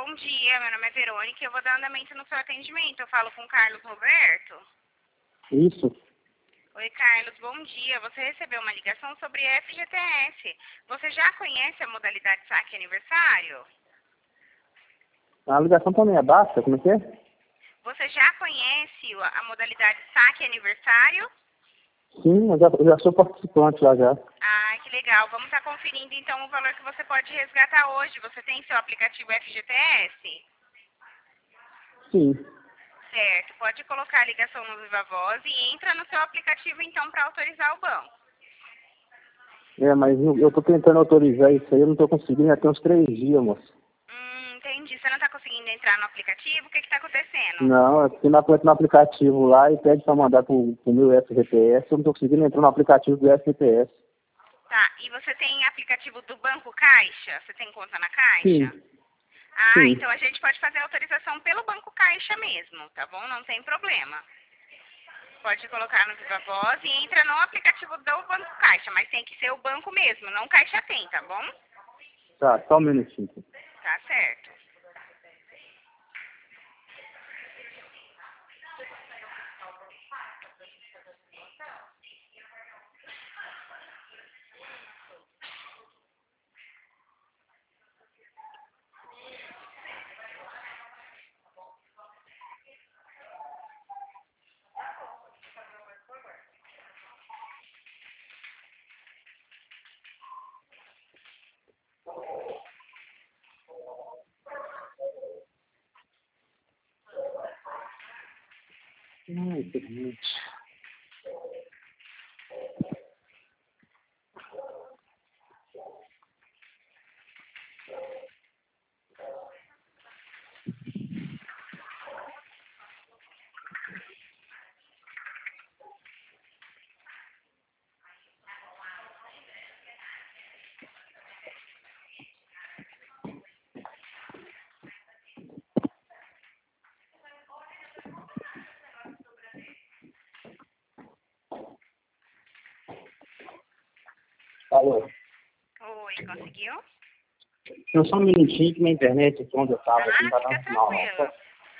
Bom dia, meu nome é Verônica e eu vou dar andamento no seu atendimento. Eu falo com o Carlos Roberto. Isso. Oi, Carlos, bom dia. Você recebeu uma ligação sobre FGTS. Você já conhece a modalidade saque aniversário? A ligação também é baixa, como é que é? Você já conhece a modalidade saque aniversário? Sim, eu já sou participante lá já. Ah, que legal. Vamos estar conferindo então o valor que você pode resgatar hoje. Você tem seu aplicativo FGTS? Sim. Certo. Pode colocar a ligação no Viva Voz e entra no seu aplicativo então para autorizar o banco. Mas eu tô tentando autorizar isso aí, eu não tô conseguindo, já tem uns 3 dias, moço. Entendi. Você não está conseguindo entrar no aplicativo? O que está acontecendo? Não, aqui no aplicativo lá e pede para mandar pro meu FGTS, eu não tô conseguindo entrar no aplicativo do FGTS. Tá. E você tem aplicativo do Banco Caixa? Você tem conta na Caixa? Sim. Ah, Sim. então a gente pode fazer a autorização pelo Banco Caixa mesmo, tá bom? Não tem problema. Pode colocar no Viva Voz e entra no aplicativo do Banco Caixa, mas tem que ser o banco mesmo, não Caixa Tem, tá bom? Tá, só um minutinho. Tá certo. Ai, permite. Alô? Oi, conseguiu? Eu só um minutinho que minha internet aqui onde eu tava, aqui não tá Fica dando sinal não. tranquilo.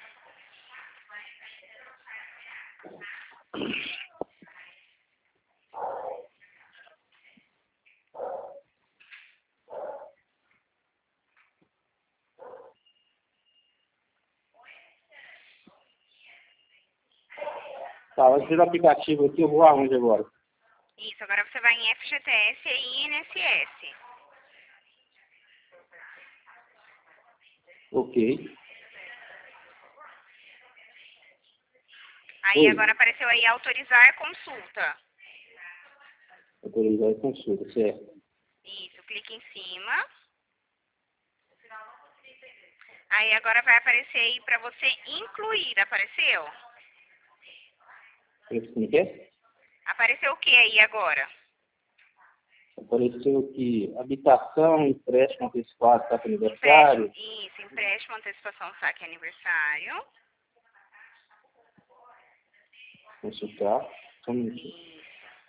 Tá, eu fiz o aplicativo aqui, eu vou aonde agora? Isso, agora você vai em FGTS e INSS. Ok. Aí Oi. agora apareceu aí autorizar consulta. Autorizar a consulta, certo. Isso, clique em cima. Aí agora vai aparecer aí para você incluir, apareceu? Como é que é? Apareceu o que aí agora? Apareceu aqui, habitação, empréstimo antecipado, saque aniversário. Isso, empréstimo, antecipação, saque aniversário. Consultar. Só um minutinho. Isso.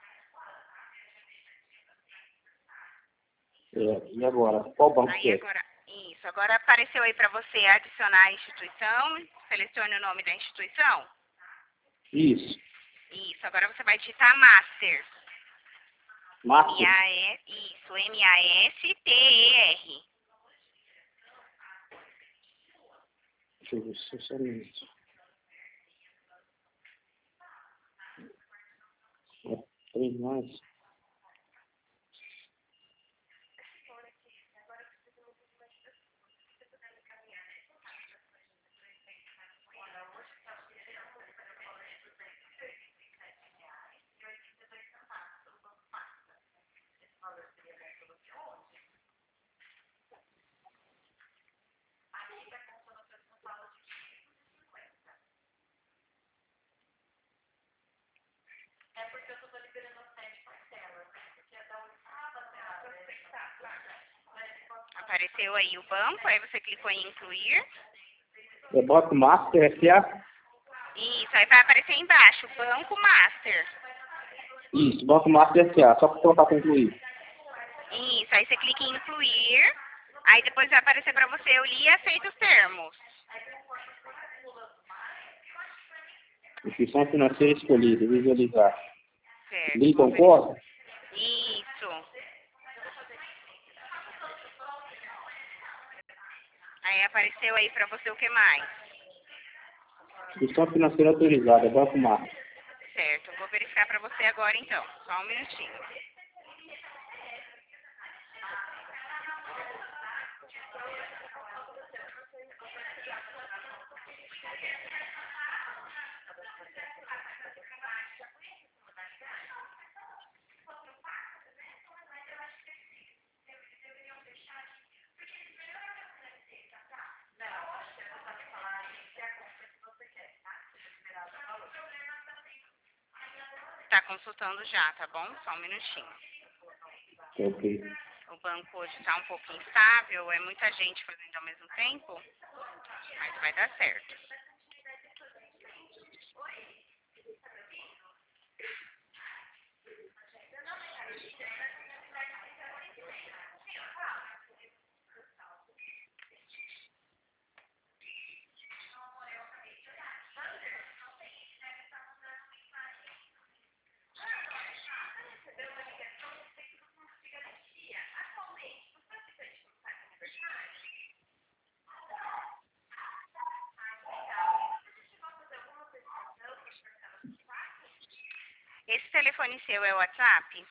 E agora? Qual banco que Aí é? agora, isso, agora apareceu aí para você adicionar a instituição, selecione o nome da instituição. Isso. Isso, agora você vai digitar Master. Master? Isso, M-A-S-T-E-R. Deixa eu ver, só um minuto. Três mais. Apareceu aí o banco, aí você clicou em incluir. Eu boto Master SA? Isso, aí vai aparecer embaixo, Banco Master. Isso, boto Master SA, só para colocar concluir. Isso, aí você clica em incluir. Aí depois vai aparecer pra você, eu li e aceito os termos. Instituição financeira escolhida, visualizar. Certo. Li, concorda? Isso. Aí apareceu aí pra você o que mais? Instituição financeira autorizada, Banco Mar. Certo, vou verificar pra você agora então. Só um minutinho. Tá consultando já, tá bom? Só um minutinho. Ok. O banco hoje está um pouco instável, é muita gente fazendo ao mesmo tempo, mas vai dar certo. Esse telefone seu é o WhatsApp?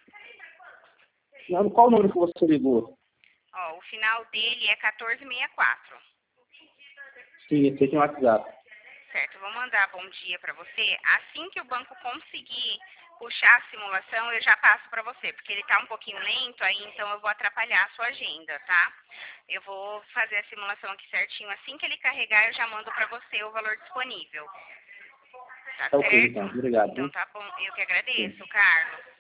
Não, qual o número que você ligou? Ó, o final dele é 1464. Sim, esse aqui é o WhatsApp. Certo, vou mandar bom dia para você. Assim que o banco conseguir puxar a simulação, eu já passo para você, porque ele tá um pouquinho lento aí, então eu vou atrapalhar a sua agenda, tá? Eu vou fazer a simulação aqui certinho. Assim que ele carregar, eu já mando para você o valor disponível. Tá Ok, certo? então. Obrigado. Então Hein? tá bom. Eu que agradeço, Carlos.